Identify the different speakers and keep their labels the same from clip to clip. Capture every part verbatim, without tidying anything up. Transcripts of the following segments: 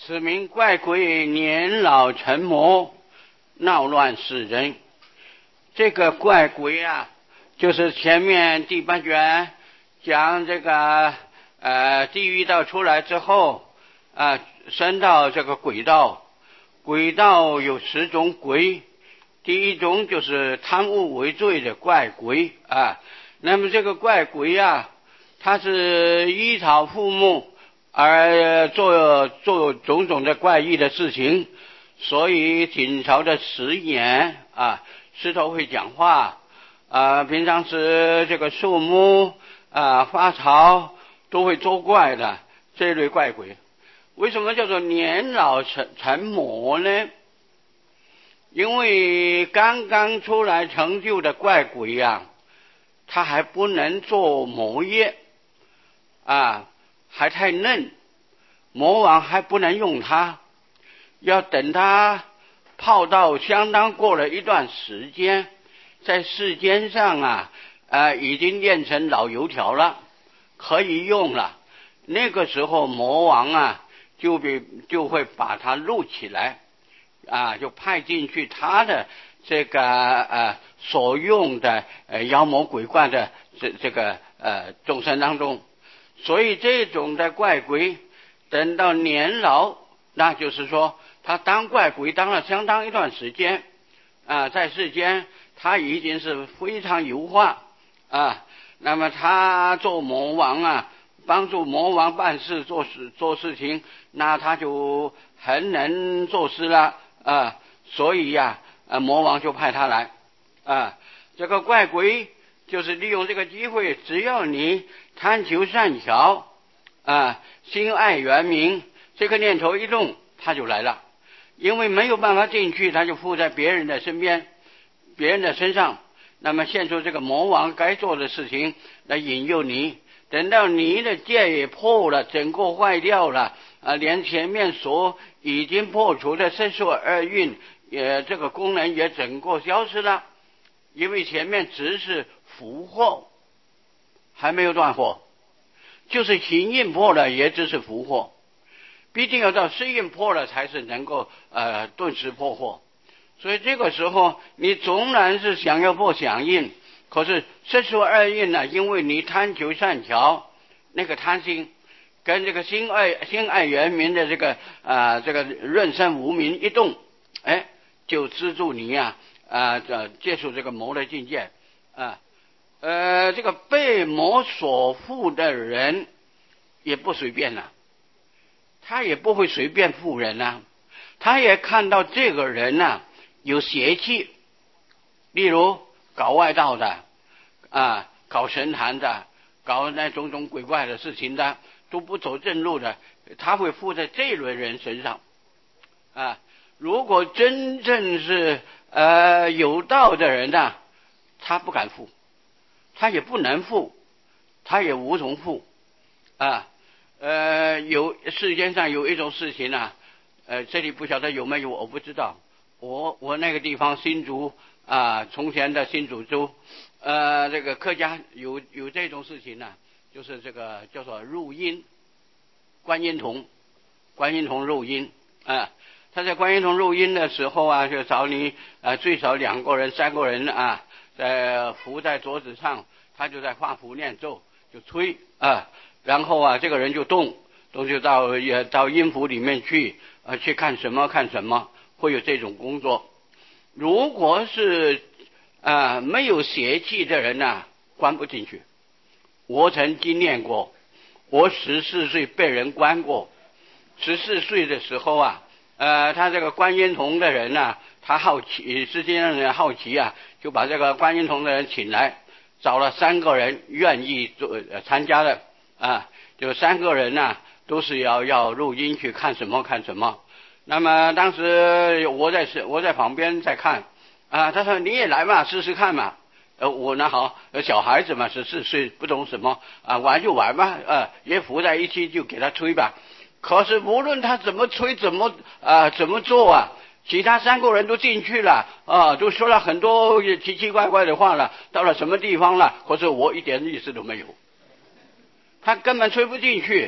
Speaker 1: 此名怪鬼年老成魔，闹乱世人。这个怪鬼啊，就是前面第八卷讲这个呃地狱道出来之后啊，升到这个鬼道。鬼道有十种鬼，第一种就是贪污为罪的怪鬼啊。那么这个怪鬼啊，它是依草附木而做做种种的怪异的事情，所以挺朝的石眼啊，石头会讲话啊，平常时这个树木啊、花草都会作怪的这类怪鬼。为什么叫做年老成成魔呢？因为刚刚出来成就的怪鬼呀、啊，他还不能做魔业啊，还太嫩，魔王还不能用他，要等他泡到相当过了一段时间，在世间上啊，啊已经练成老油条了，可以用了。那个时候魔王啊，就比就会把他录起来，啊，就派进去他的这个呃所用的呃妖魔鬼怪的这这个呃众生当中。所以这种的怪鬼等到年老，那就是说他当怪鬼当了相当一段时间啊，在世间他已经是非常油化啊，那么他做魔王啊，帮助魔王办事做事做事情，那他就很能做事了啊，所以呀、啊，魔王就派他来啊。这个怪鬼就是利用这个机会，只要你贪求善巧啊，心爱圆明，这个念头一动，他就来了。因为没有办法进去，他就附在别人的身边，别人的身上，那么现出这个魔王该做的事情来引诱你。等到你的戒也破了，整个坏掉了啊，连前面所已经破除的色受二蕴也这个功能也整个消失了，因为前面只是福祸，还没有断祸，就是行印破了，也只是福祸，必定要到色印破了才是能够呃顿时破祸。所以这个时候你纵然是想要破响应，可是色受二蕴呢，因为你贪求善巧，那个贪心跟这个心爱心爱圆明的这个啊、呃、这个润身无明一动，哎，就资助你呀啊这接触这个魔的境界啊。呃这个被魔所缚的人也不随便了，他也不会随便缚人啊，他也看到这个人啊有邪气，例如搞外道的啊，搞神坛的，搞那种种鬼怪的事情的，都不走正路的，他会附在这类人身上啊。如果真正是呃有道的人呢、啊，他不敢附，他也不能附，他也无从附啊。呃，有世间上有一种事情啊，呃，这里不晓得有没有，我不知道。我我那个地方新竹啊，从前的新竹州，呃，这个客家有有这种事情呢、啊，就是这个叫做入阴，观音童，观音童入阴啊。他在观音童入阴的时候啊，就找你啊，最少两个人、三个人啊，在伏在桌子上，他就在画符念咒，就吹啊，然后啊，这个人就动，动就到也到阴府里面去啊，去看什么看什么。会有这种工作。如果是啊没有邪气的人呢、啊，关不进去。我曾经验过，我十四岁被人关过。十四岁的时候啊，呃，他这个观音童的人呢、啊，他好奇，世间上人好奇啊，就把这个观音童的人请来，找了三个人愿意做、呃、参加的啊，就三个人呢、啊，都是要要入阴去看什么看什么。那么当时我在我在旁边在看啊，他说你也来嘛，试试看嘛。呃，我呢好，小孩子嘛，十四岁不懂什么啊，玩就玩吧，呃，也扶在一起就给他吹吧。可是无论他怎么吹，怎么啊怎么做啊，其他三个人都进去了啊，都说了很多奇奇怪怪的话了，到了什么地方了，可是我一点意思都没有，他根本吹不进去。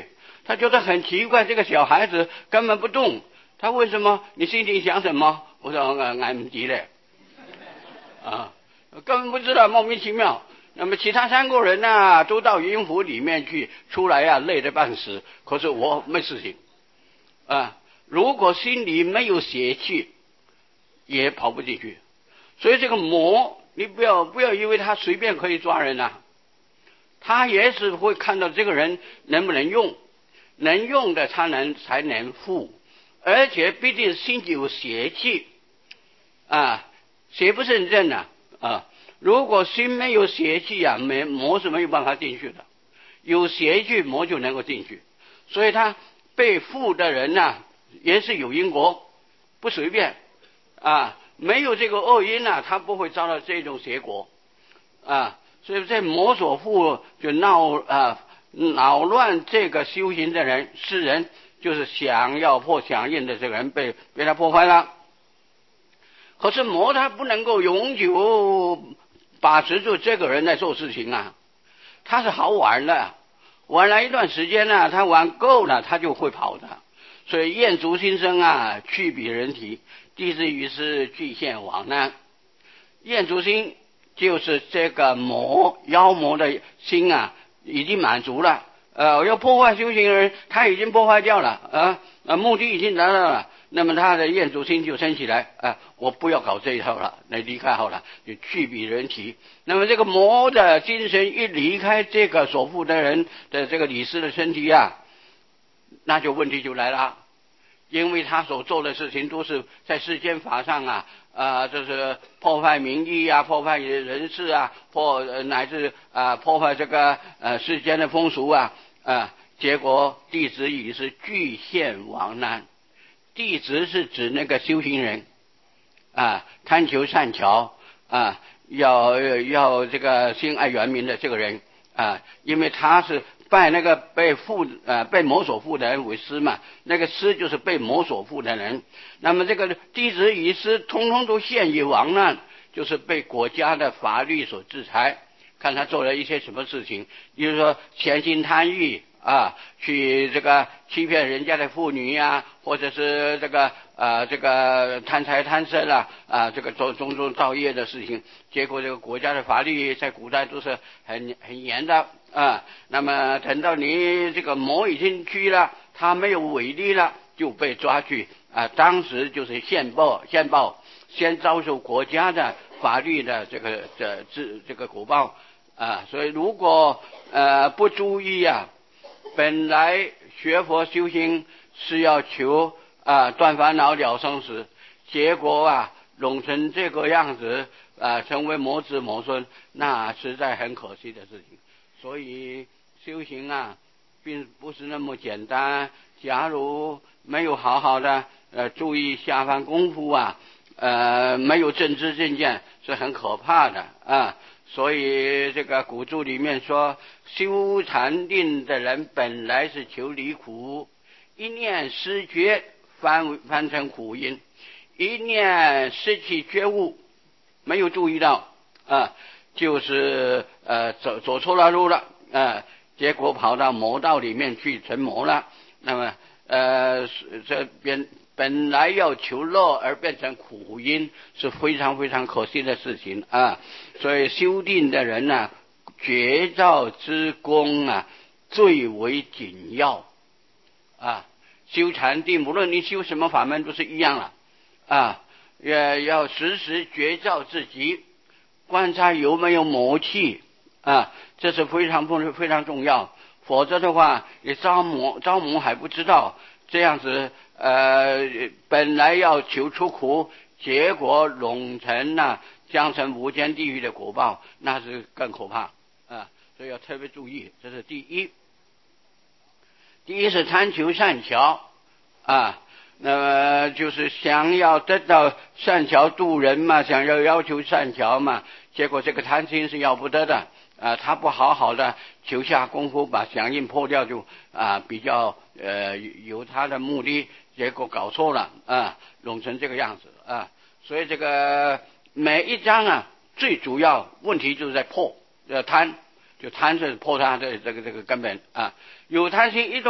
Speaker 1: 他觉得很奇怪，这个小孩子根本不动，他为什么？你心里想什么？我说俺俺不急嘞，啊，根本不知道，莫名其妙。那么其他三个人呢、啊，都到阴府里面去，出来啊，累得半死。可是我没事情，啊，如果心里没有邪气，也跑不进去。所以这个魔，你不要不要以为他随便可以抓人啊，他也是会看到这个人能不能用，能用的他能才能附，而且必定心里有邪气啊，邪不胜正啊啊！如果心没有邪气啊，没魔是没有办法进去的，有邪气魔就能够进去。所以他被附的人呢、啊，也是有因果，不随便啊，没有这个恶因啊，他不会遭到这种结果啊。所以在魔所附就闹啊扰乱这个修行的人，世人就是想要破响应的这个人被被他破坏了。可是魔他不能够永久把持住这个人在做事情啊，他是好玩的，玩了一段时间呢、啊，他玩够了，他就会跑的。所以厌足心生啊，去彼人体，地之于是，具现往难。厌足心就是这个魔妖魔的心啊，已经满足了。呃，要破坏修行人，他已经破坏掉了啊，呃，目的已经达到了。那么他的厌足心就升起来啊，我不要搞这一套了，那离开好了，就去彼人体。那么这个魔的精神一离开这个所附的人的这个理事的身体啊，那就问题就来了。因为他所做的事情都是在世间法上啊，啊、呃，就是破坏名誉啊，破坏人事啊，破、呃、乃至啊、呃、破坏这个呃世间的风俗啊，啊、呃，结果弟子已是具现往难。弟子是指那个修行人啊，贪求善巧啊，要要这个心爱圆明的这个人啊，因为他是拜那个被附呃被魔所附的人为师嘛，那个师就是被魔所附的人。那么这个弟子与师通通都陷于亡难，就是被国家的法律所制裁，看他做了一些什么事情，比如说潜心贪欲啊，去这个欺骗人家的妇女呀、啊，或者是这个呃这个贪财贪色啦啊，这个做种种造业的事情，结果这个国家的法律在古代都是很很严的啊。那么等到你这个魔已经去了，他没有违例了，就被抓去啊。当时就是现报现报，先遭受国家的法律的这个这这这个果报啊。所以如果呃不注意啊，本来学佛修行是要求啊断烦恼了生死，结果啊弄成这个样子啊，成为魔子魔孙，那实在很可惜的事情。所以修行啊并不是那么简单，假如没有好好的呃注意下番功夫啊，呃没有正知正见是很可怕的啊。所以这个古注里面说，修禅定的人本来是求离苦，一念失觉翻翻成苦因，一念失去觉悟，没有注意到啊，就是呃走走错了路了啊，结果跑到魔道里面去成魔了。那么呃这边本来要求乐而变成苦因，是非常非常可惜的事情啊。所以修定的人呢、啊，觉照之功啊最为紧要啊。修禅定，无论你修什么法门都是一样了啊，也要时时觉照自己，观察有没有魔气啊，这是非常非常重要。否则的话，你招魔招魔还不知道，这样子呃，本来要求出苦，结果拢成呐将成无间地狱的果报，那是更可怕啊！所以要特别注意，这是第一。第一是贪求善巧啊，那么就是想要得到善巧度人嘛，想要要求善巧嘛，结果这个贪心是要不得的啊，他不好好的求下功夫把响应破掉，就啊比较呃有他的目的，结果搞错了啊，弄成这个样子啊。所以这个每一章啊，最主要问题就是在破呃贪，就贪是破它的这个这个根本啊。有贪心一动，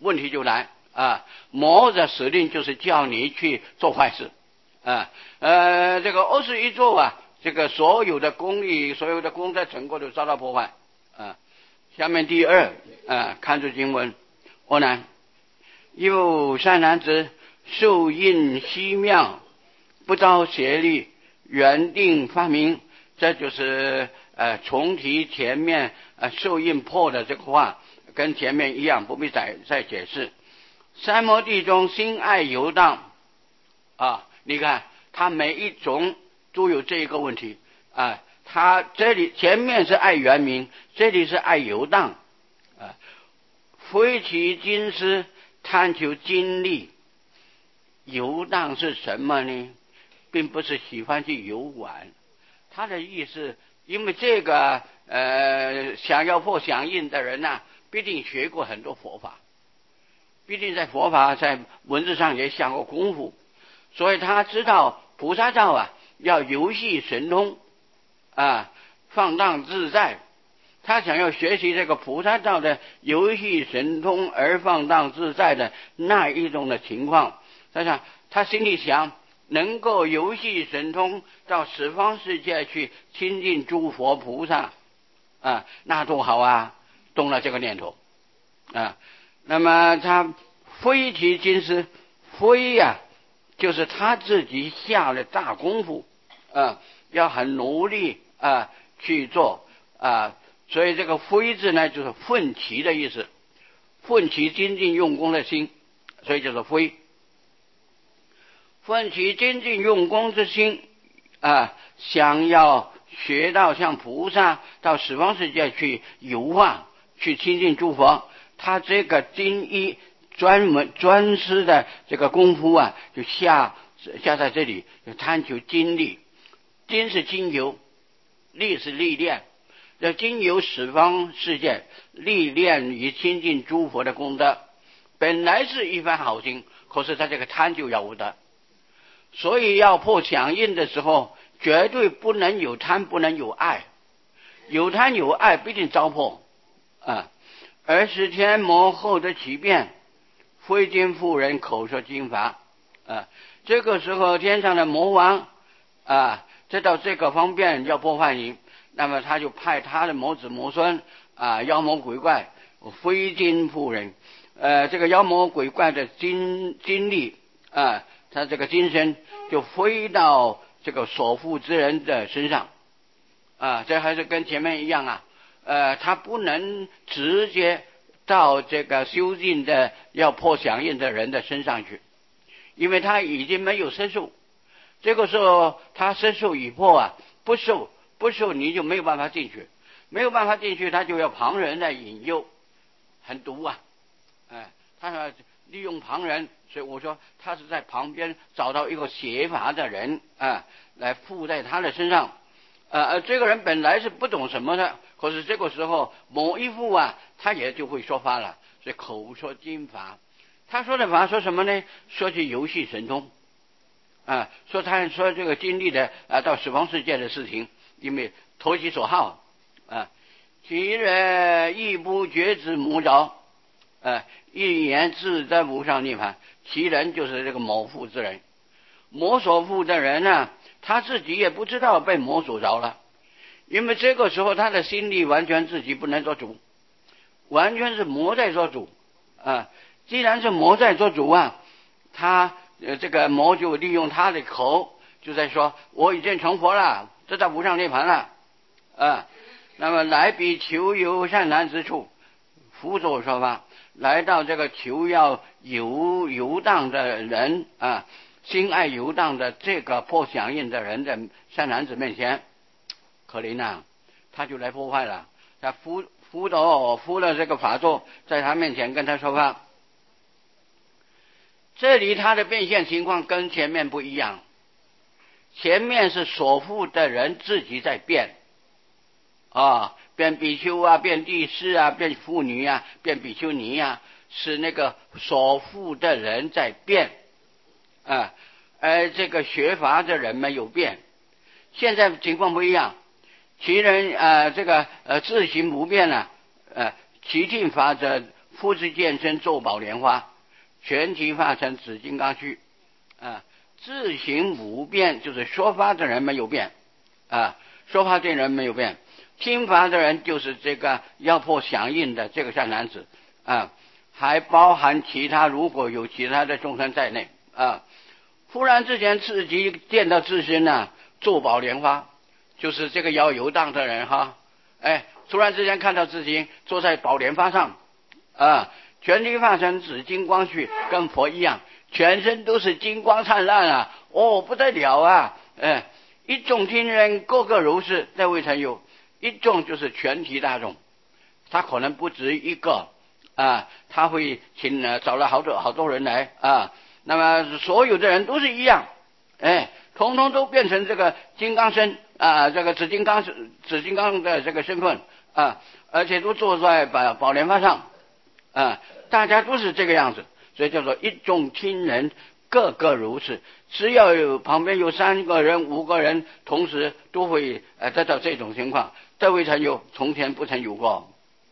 Speaker 1: 问题就来啊。魔的使令就是叫你去做坏事啊，呃，这个恶事一做啊，这个所有的公义、所有的功德成果都遭到破坏啊。下面第二啊，看出经文，我呢，有善男子受印希妙，不遭邪力，原定发明。这就是呃重提前面呃受印破的这个话，跟前面一样，不必再再解释。三摩地中心爱游荡啊，你看他每一种都有这一个问题啊，他这里前面是爱原名，这里是爱游荡啊，非其金丝探求经历。游荡是什么呢？并不是喜欢去游玩，他的意思，因为这个呃想要破响应的人呐、啊，必定学过很多佛法，必定在佛法在文字上也下过功夫，所以他知道菩萨道啊要游戏神通啊，放荡自在。他想要学习这个菩萨道的游戏神通而放荡自在的那一种的情况，他想他心里想，能够游戏神通到十方世界去亲近诸佛菩萨啊，那多好啊，动了这个念头啊。那么他非其金丝，非呀、啊、就是他自己下了大功夫啊，要很努力啊去做啊，所以这个非字呢就是奋起的意思，奋起精进用功的心，所以就是非。奋起精进用功之心啊，想要学到像菩萨到十方世界去游化，去亲近诸佛，他这个精一专门专师的这个功夫啊，就下下在这里，就探求精力。精是精油，力是历练，要经由十方世界历练与亲近诸佛的功德，本来是一番好心，可是他这个贪就要无得。所以要破响应的时候，绝对不能有贪，不能有爱，有贪有爱必定遭破啊！而使天魔后得其变，非经妇人口说经法啊！这个时候天上的魔王啊，知道这个方便要破坏你，那么他就派他的魔子魔孙啊，妖魔鬼怪，非经妇人，呃，这个妖魔鬼怪的精精力啊。他这个精神就飞到这个所附之人的身上啊，这还是跟前面一样啊，呃，他不能直接到这个修进的要破响应的人的身上去，因为他已经没有身受，这个时候他身受已破啊，不受不受你就没有办法进去，没有办法进去，他就要旁人来引诱，很毒啊，哎，他说利用旁人，所以我说他是在旁边找到一个邪法的人啊，来附在他的身上。呃，这个人本来是不懂什么的，可是这个时候某一副啊，他也就会说法了，所以口说经法。他说的法说什么呢？说起游戏神通啊，说他说这个经历的啊到十方世界的事情，因为投其所好啊，其人亦不觉知魔着。呃，一言自在无上涅槃，其人就是这个魔附之人。魔所附的人呢、啊，他自己也不知道被魔所着了，因为这个时候他的心力完全自己不能做主，完全是魔在做主啊。既然是魔在做主啊，他呃这个魔就利用他的口，就在说我已经成佛了，这在无上涅槃了啊。那么来彼求游善男之处，辅佐说法。来到这个求要游游荡的人啊，心爱游荡的这个破响应的人的善男子面前，可怜啊，他就来破坏了。他辅辅导辅了这个法座，在他面前跟他说话。这里他的变现情况跟前面不一样，前面是所附的人自己在变啊。变比丘啊，变帝释啊，变妇女啊，变比丘尼啊，是那个所附的人在变啊，而这个学法的人没有变。现在情况不一样，其人呃这个呃自行不变了、啊，呃其听法者复制见身咒宝莲花，全体化成紫金刚须啊。自行无变，就是说法的人没有变啊，说法的人没有变，听法的人就是这个要破响应的这个善男子啊，还包含其他如果有其他的众生在内啊。忽然之间自己见到自身呢、啊，咒宝莲花，就是这个要游荡的人哈，哎，突然之间看到自己坐在宝莲花上啊，全体化成紫金光绪，跟佛一样，全身都是金光灿烂啊，哦不得了啊，哎，一众听人个个如是，在未曾有，一众就是全体大众，他可能不止一个啊，他会请呃找了好多好多人来啊，那么所有的人都是一样，哎，统统都变成这个金刚身啊，这个紫金刚紫金刚的这个身份啊，而且都坐在宝宝莲花上啊，大家都是这个样子，所以叫做一众听人个个如是，只要有旁边有三个人五个人同时都会呃得到这种情况，这未曾有，从前不曾有过。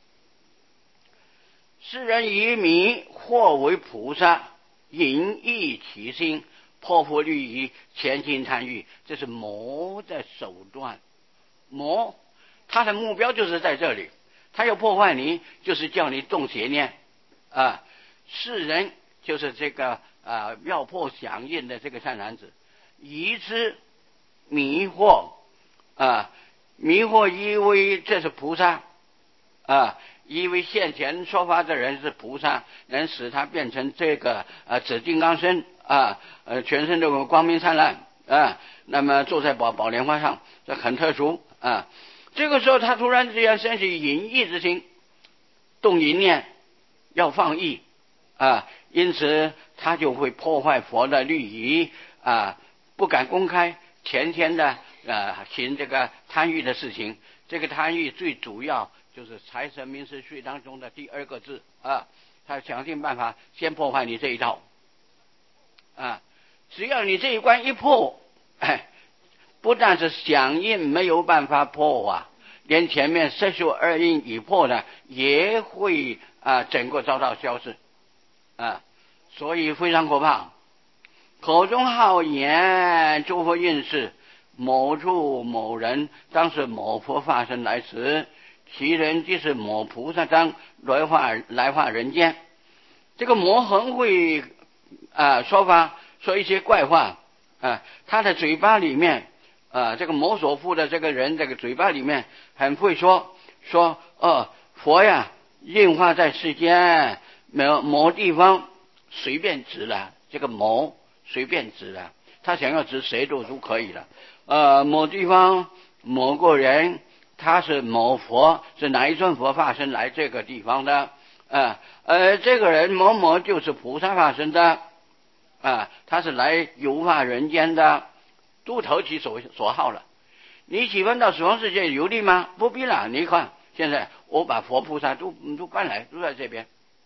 Speaker 1: 世人以迷或为菩萨，引益其心，破佛律仪，前进参与，这是魔的手段。魔他的目标就是在这里，他要破坏你，就是叫你动邪念啊。世人就是这个啊要破响应的这个善男子，以之迷惑啊，迷惑以为这是菩萨啊，以为现前说法的人是菩萨，能使他变成这个呃紫金刚身啊，呃全身都光明灿烂啊，那么坐在宝宝莲花上，这很特殊啊。这个时候他突然之间升起淫意之心，动淫念，要放逸啊，因此他就会破坏佛的律仪啊，不敢公开前天的呃行这个贪欲的事情。这个贪欲最主要就是财神名食睡当中的第二个字啊，他想尽办法先破坏你这一套啊，只要你这一关一破，哎，不但是响应没有办法破啊，连前面色受二因已破的也会啊整个遭到消失啊，所以非常可怕。口中好言诸佛应是，某处某人当是某佛化身来此，其人即是某菩萨当来化来化人间。这个魔很会啊说法，说一些怪话啊，他的嘴巴里面啊，这个魔所附的这个人，这个嘴巴里面很会说说哦，佛呀应化在世间，某某地方随便指了，这个某随便指了，他想要指谁都都可以了。呃，某地方某个人，他是某佛，是哪一尊佛化身来这个地方的？啊，呃，这个人某某就是菩萨化身的，啊，他是来游化人间的，都投其所所好了。你喜欢到十方世界游历吗？不必了，你看现在我把佛菩萨都都搬来，都在这边。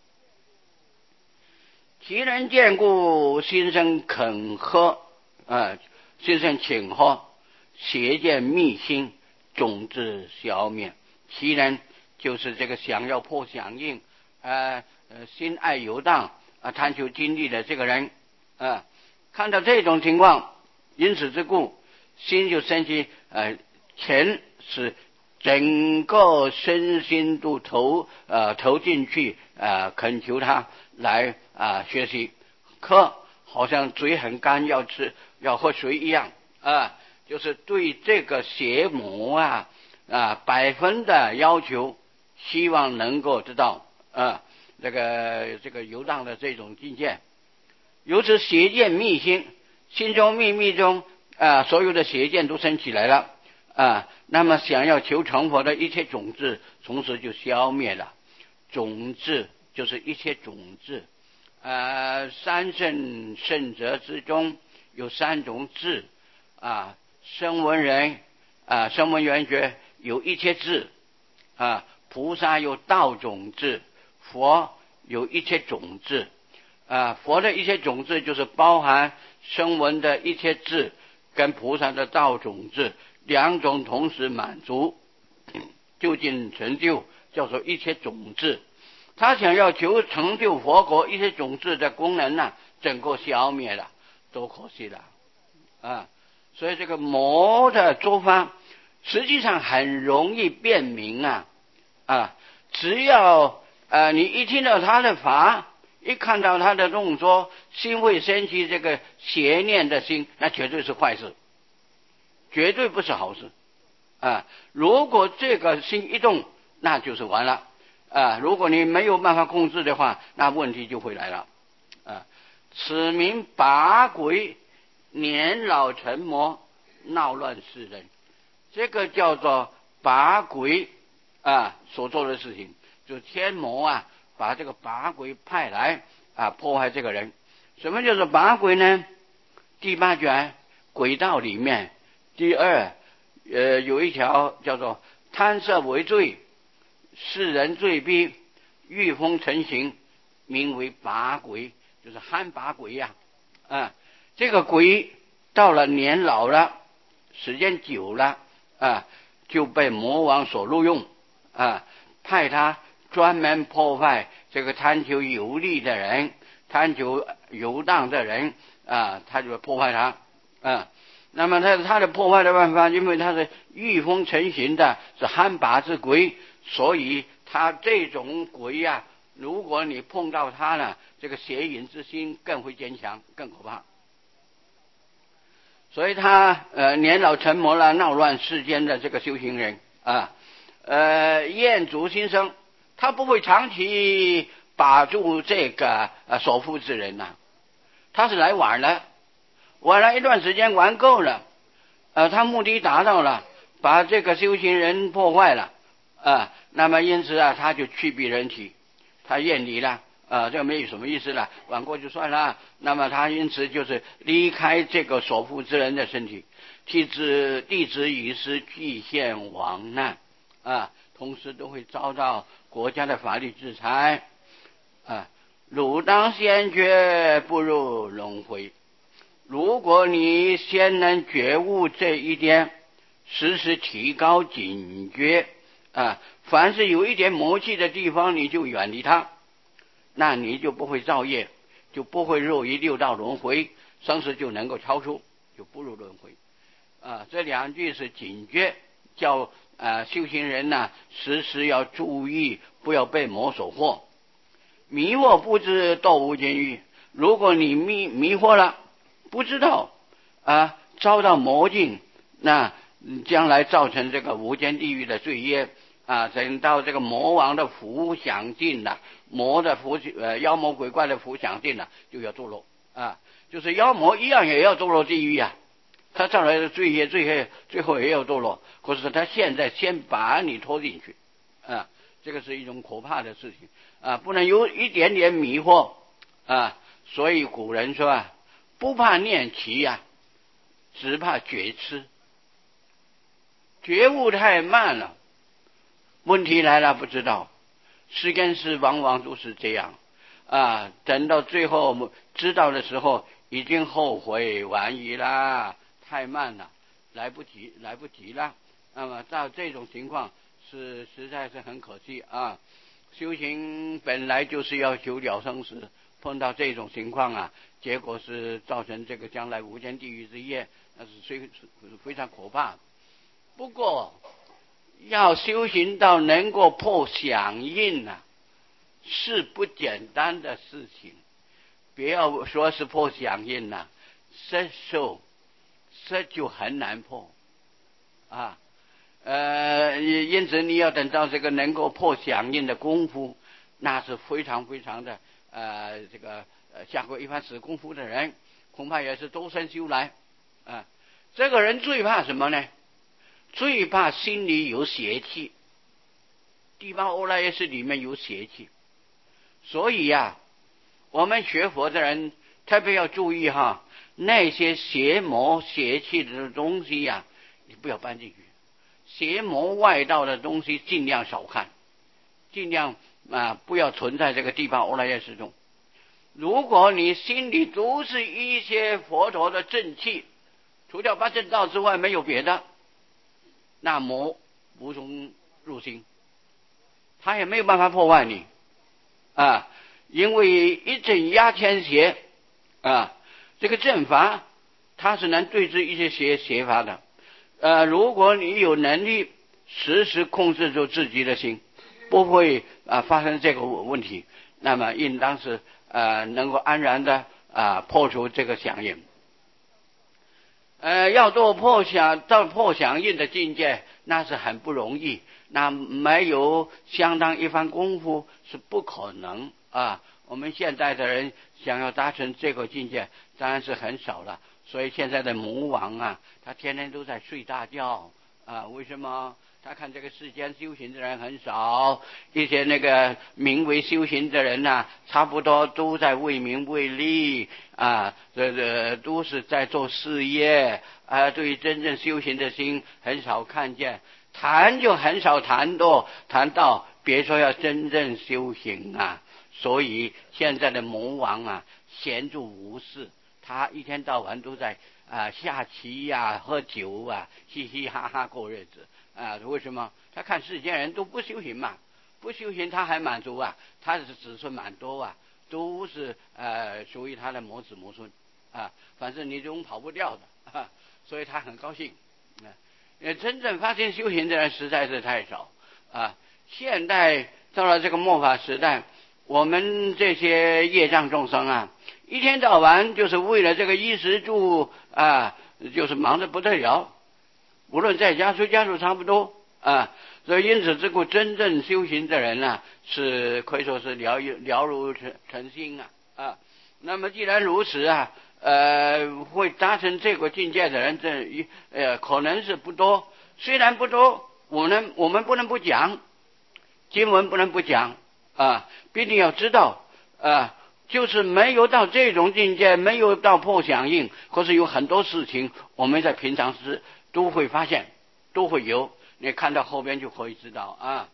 Speaker 1: 其人见故，心生肯喝，啊，心生请喝，邪见密心，种子消灭。其人就是这个想要破响应，呃呃，心爱游荡啊，贪求经历的这个人啊，看到这种情况，因此之故，心就升起呃，前是整个身心都投呃投进去啊、呃，恳求他来啊、呃、学习，可好像嘴很干，要吃要喝水一样啊，就是对这个邪魔啊啊百分的要求，希望能够得到啊这个这个游荡的这种境界。由此邪见密心，心中秘密中啊所有的邪见都升起来了啊，那么想要求成佛的一切种子从此就消灭了。种子就是一切种子啊，三圣圣者之中有三种智啊，声闻人啊，声闻缘觉有一切智啊，菩萨有道种智，佛有一切种智啊，佛的一切种子就是包含声闻的一切智跟菩萨的道种子两种同时满足，究竟成就叫做一切种子。 他想要求成就佛国一些种子的功能呢、啊，整个消灭了，多可惜了啊！所以这个魔的做法实际上很容易辨明啊啊！只要呃你一听到他的法，一看到他的动作，心会升起这个邪念的心，那绝对是坏事，绝对不是好事啊！如果这个心一动，那就是完了啊！如果你没有办法控制的话，那问题就会来了啊！此名把鬼，年老成魔，闹乱世人。这个叫做把鬼啊所做的事情，就天魔啊把这个把鬼派来啊破坏这个人。什么叫做把鬼呢？第八卷鬼道里面第二呃有一条叫做贪色为罪，世人罪逼，御风成形，名为把鬼，就是憨把鬼呀 啊, 啊这个鬼到了年老了，时间久了啊，就被魔王所录用啊，派他专门破坏这个贪求游历的人，贪求游荡的人啊，他就破坏他啊。那么他他的破坏的办法，因为他是御风成形的，是憨把之鬼，所以他这种鬼呀、啊，如果你碰到他呢，这个邪淫之心更会坚强，更可怕。所以他呃年老成魔了，闹乱世间的这个修行人啊，呃厌足心生，他不会长期把住这个呃所缚之人呐、啊，他是来玩的，玩了一段时间，玩够了，呃他目的达到了，把这个修行人破坏了啊，那么因此啊他就去避人体，他厌离了。啊，这没有什么意思了，玩过就算了。那么他因此就是离开这个所缚之人的身体，替子弟子以失具现亡难啊，同时都会遭到国家的法律制裁啊。汝当先觉，不入轮回。如果你先能觉悟这一点，时时提高警觉啊，凡是有一点魔气的地方，你就远离它。那你就不会造业，就不会入于六道轮回，生死就能够超出，就不入轮回啊。这两句是警觉，叫啊修行人呢、啊、时时要注意，不要被魔所惑。迷惑不知，堕无间狱。如果你迷迷惑了，不知道啊，遭到魔境，那将来造成这个无间地狱的罪业啊，等到这个魔王的福享尽了，魔的福呃妖魔鬼怪的福享尽了，就要堕落啊，就是妖魔一样也要堕落地狱啊，他造来的罪业罪业最后也要堕落，可是他现在先把你拖进去啊，这个是一种可怕的事情啊，不能有一点点迷惑啊，所以古人说啊，不怕念奇呀、啊，只怕觉痴，觉悟太慢了。问题来了，不知道，是跟事往往都是这样啊。等到最后知道的时候，已经后悔晚矣啦，太慢了，来不及，来不及了。那么到这种情况是实在是很可惜啊。修行本来就是要求了生死，碰到这种情况啊，结果是造成这个将来无间地狱之业，那是非非常可怕。不过要修行到能够破响应啊，是不简单的事情。不要说是破响应啊，色受色就很难破啊。呃，因此你要等到这个能够破响应的功夫，那是非常非常的呃，这个呃下过一番死功夫的人，恐怕也是周身修来啊。这个人最怕什么呢？最怕心里有邪气，地方欧莱耶识里面有邪气，所以呀、啊，我们学佛的人特别要注意哈，那些邪魔邪气的东西呀、啊，你不要搬进去。邪魔外道的东西尽量少看，尽量啊不要存在这个地方欧莱耶识中。如果你心里都是一些佛陀的正气，除掉八正道之外没有别的，那魔无从入心，他也没有办法破坏你啊，因为一阵压天邪啊，这个正法它是能对治一些邪邪法的。呃，如果你有能力时时控制住自己的心，不会啊发生这个问题，那么应当是呃能够安然的啊破除这个响应。呃，要做破响到破响应的境界，那是很不容易，那没有相当一番功夫是不可能啊。我们现在的人想要达成这个境界，当然是很少了。所以现在的魔王啊，他天天都在睡大觉啊。为什么？他看这个世间修行的人很少，一些那个名为修行的人呐、啊，差不多都在为名为利啊，这这都是在做事业啊。对于真正修行的心很少看见，谈就很少谈到谈到，别说要真正修行啊。所以现在的魔王啊，闲住无事，他一天到晚都在啊下棋呀、啊、喝酒啊，嘻嘻哈哈过日子。啊，为什么？他看世间人都不修行嘛，不修行他还满足啊，他的子孙蛮多啊，都是呃属于他的母子母孙啊，反正你总跑不掉的，啊，所以他很高兴。啊，因为真正发现修行的人实在是太少啊。现代到了这个末法时代，我们这些业障众生啊，一天到晚就是为了这个衣食住啊，就是忙得不得了。无论在家出家属差不多啊，所以因此这个真正修行的人啊，是可以说是了了如成成心啊啊。那么既然如此啊，呃，会达成这个境界的人，这一呃可能是不多。虽然不多，我们我们不能不讲，经文不能不讲啊，必定要知道啊。就是没有到这种境界，没有到破响应，可是有很多事情我们在平常时都会发现，都会有，你看到后边就可以知道啊。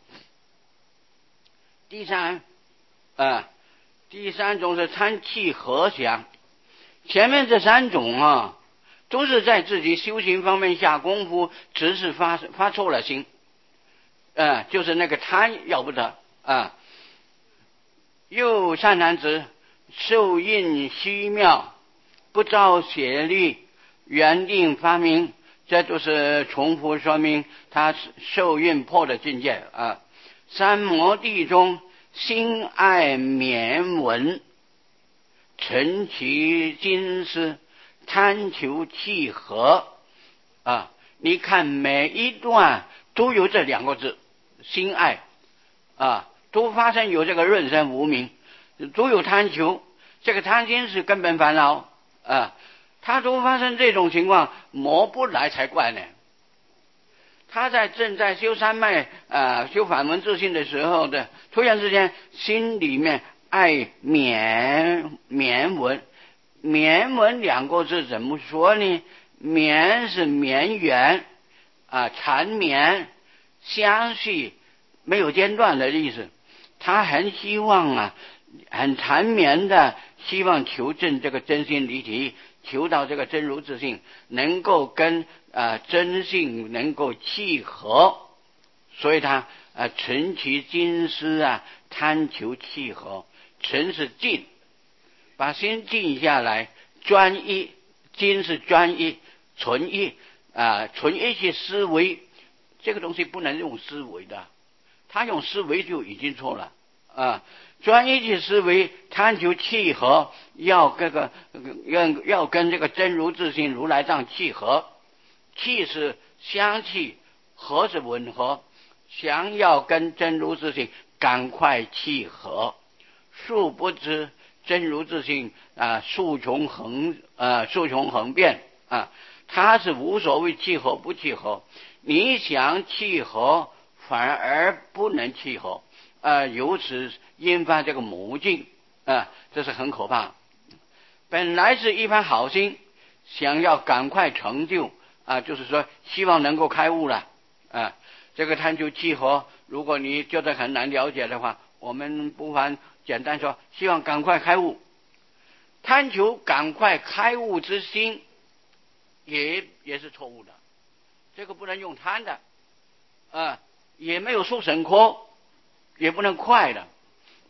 Speaker 1: 第三啊，第三种是参气合想，前面这三种啊，都是在自己修行方面下功夫，只是发发错了心，啊，就是那个贪要不得啊。又善男子，受印虚妙，不照邪力，原定发明，这都是重复说明他受印破的境界啊。三摩地中，心爱绵文，沉其金丝，贪求契合啊。你看每一段都有这两个字，心爱啊，都发生有这个润身无明，都有贪求。这个贪心是根本烦恼啊，他都发生这种情况，魔不来才怪呢。他在正在修三昧啊、修法门自性的时候的，突然之间心里面爱绵绵文，绵文两个字怎么说呢？绵是绵远啊，缠绵相续，没有间断的意思。他很希望啊，很缠绵的希望求证这个真心离体，求到这个真如自性能够跟啊、呃、真性能够契合，所以他啊、呃、存其金丝啊，贪求契合。存是静，把心静下来，专一。金是专一，纯一啊，纯一去思维，这个东西不能用思维的，他用思维就已经错了啊。专一去思维，贪求契合，要跟个要要跟这个真如自性如来藏契合，契是相契，合是吻合，想要跟真如自性赶快契合，殊不知真如自性啊，数穷恒啊，数穷恒变啊，它是无所谓契合不契合，你想契合反而不能契合啊，由此引发这个魔境啊，这是很可怕。本来是一番好心，想要赶快成就啊，就是说希望能够开悟了啊。这个贪求契合，如果你觉得很难了解的话，我们不妨简单说，希望赶快开悟。贪求赶快开悟之心，也也是错误的。这个不能用贪的，啊，也没有速成科，也不能快的。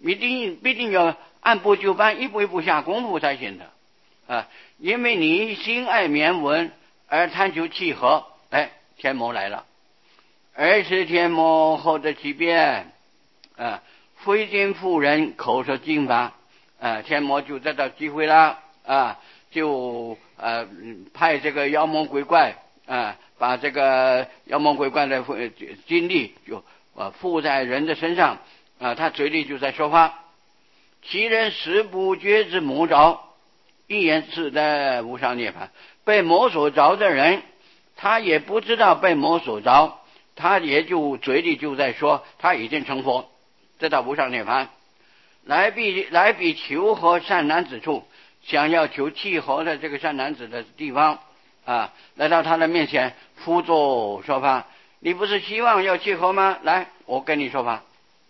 Speaker 1: 必定必定要按部就班，一步一步下功夫才行的啊！因为你心爱绵文而贪求契合，哎，天魔来了。二是天魔后的奇变啊，非经妇人口说经法啊，天魔就得到机会了啊，就呃派这个妖魔鬼怪啊，把这个妖魔鬼怪的精力就啊附在人的身上啊，他嘴里就在说话。其人实不觉之魔着，一言自在无上涅槃。被魔所着的人，他也不知道被魔所着，他也就嘴里就在说他已经成佛，得到无上涅槃。来比来比求和善男子处，想要求契合的这个善男子的地方啊，来到他的面前辅佐说法。你不是希望要契合吗？来，我跟你说法。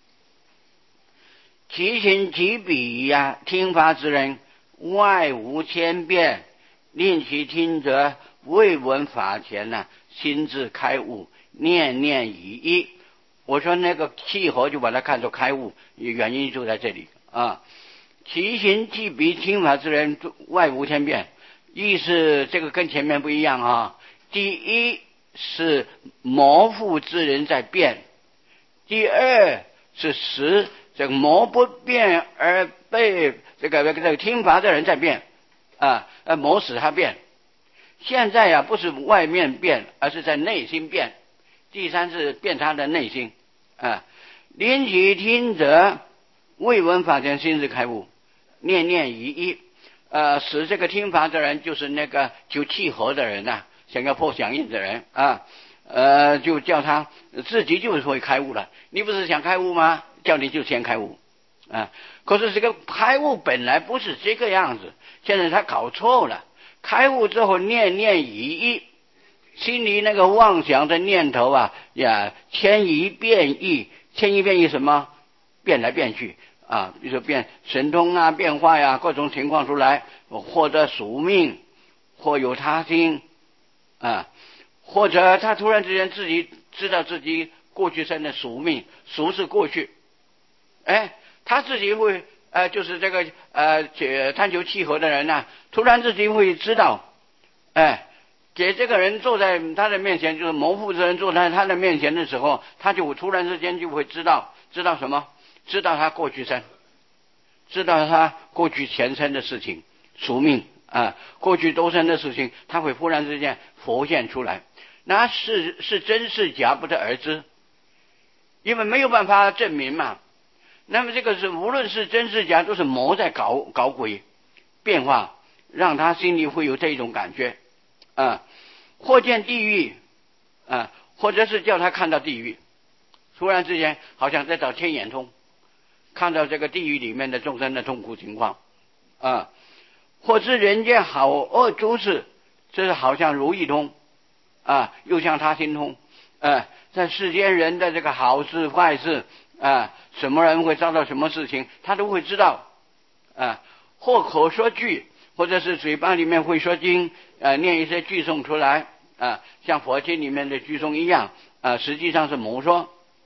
Speaker 1: 其行其彼呀，听法之人外无千变，令其听者未闻法前呢、啊，心智开悟，念念已一。我说那个契合就把它看作开悟，原因就在这里啊。其行其彼听法之人外无千变，意思这个跟前面不一样啊。第一是模糊之人在变，第二是实这个魔不变而被这个这个这个听法的人在变啊，呃，魔使他变。现在呀、啊，不是外面变，而是在内心变。第三是变他的内心啊。临其听者，未闻法前心智开悟，念念已一。呃，使这个听法的人，就是那个求契合的人呐、啊，想要破响应的人啊，呃，就叫他自己就会开悟了。你不是想开悟吗？叫你就先开悟啊！可是这个开悟本来不是这个样子，现在他搞错了。开悟之后念念已一，心里那个妄想的念头啊呀，迁移变异，迁移变异什么？变来变去啊，比如说变神通啊，变化呀、啊，各种情况出来，或者宿命，或有他心啊，或者他突然之间自己知道自己过去生的宿命，宿是过去。哎，他自己会呃，就是这个呃，探求契合的人呢、啊，突然自己会知道，哎，给这个人坐在他的面前，就是谋父之人坐在他的面前的时候，他就突然之间就会知道，知道什么？知道他过去生，知道他过去前生的事情，宿命啊，过去多生的事情，他会忽然之间浮现出来，那是是真是假不得而知，因为没有办法证明嘛。那么这个是无论是真是假，都是魔在搞搞鬼变化，让他心里会有这种感觉啊，或见地狱啊，或者是叫他看到地狱，突然之间好像在找天眼通，看到这个地狱里面的众生的痛苦情况啊，或知人间好恶诸事，这是好像如意通啊，又像他心通啊，在世间人的这个好事坏事啊，什么人会遭到什么事情，他都会知道啊。或口说句，或者是嘴巴里面会说经，呃，念一些句诵出来啊，像佛经里面的句诵一样啊，实际上是魔说。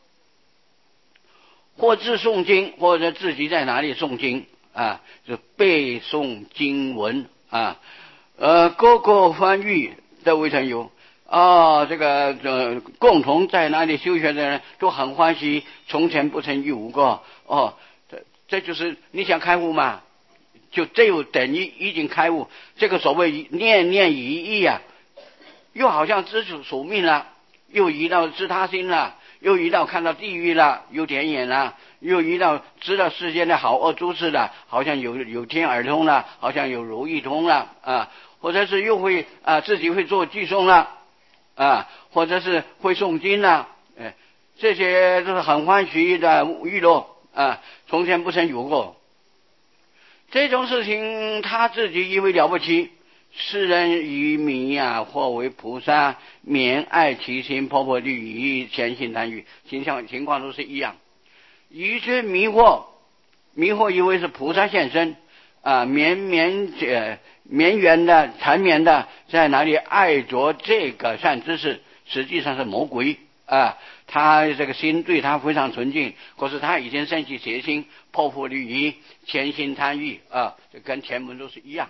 Speaker 1: 或自诵经，或者自己在哪里诵经啊，就背诵经文啊，呃，各个翻译都未曾有。哦，这个呃，共同在那里修学的人都很欢喜，从前不曾有过。哦，这这就是你想开悟嘛？就这有等于已经开悟。这个所谓念念已一啊，又好像知属宿命了，又移到知他心了，又移到看到地狱了，有点眼了，又移到知道世间的好恶诸事了，好像有有天耳通了，好像有如意通了啊，或者是又会啊自己会做句诵了。啊，或者是会诵经啦，哎，这些都是很欢喜的娱乐啊，从前不曾有过。这种事情他自己以为了不起，世人以迷啊，或为菩萨，免爱其心，婆婆律仪，虔信贪欲，形象情况都是一样。于是迷惑，迷惑以为是菩萨现身啊，绵绵呃绵延的缠绵的在哪里爱着这个善知识，实际上是魔鬼啊， 他这个心对他非常纯净，可是他已经生起邪心，破腹律仪，潜心贪欲啊，这跟前文都是一样。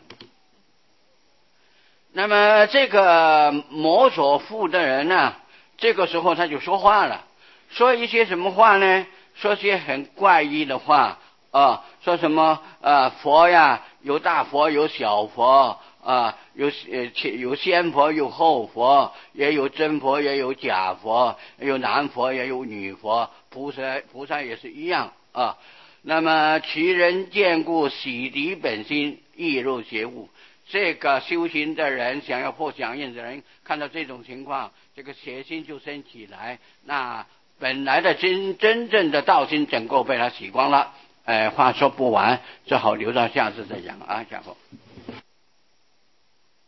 Speaker 1: 那么这个魔所附的人呢、啊，这个时候他就说话了，说一些什么话呢？说些很怪异的话啊，说什么呃佛呀，有大佛有小佛啊，有呃有仙佛有后佛，也有真佛也有假佛，有男佛也有女佛，菩萨菩萨也是一样啊。那么其人见故洗涤本心，易入邪物。这个修行的人，想要破响应的人，看到这种情况，这个邪心就生起来，那本来的真真正的道心整个被他洗光了。呃，话说不完，只好留到下次再讲啊，下课。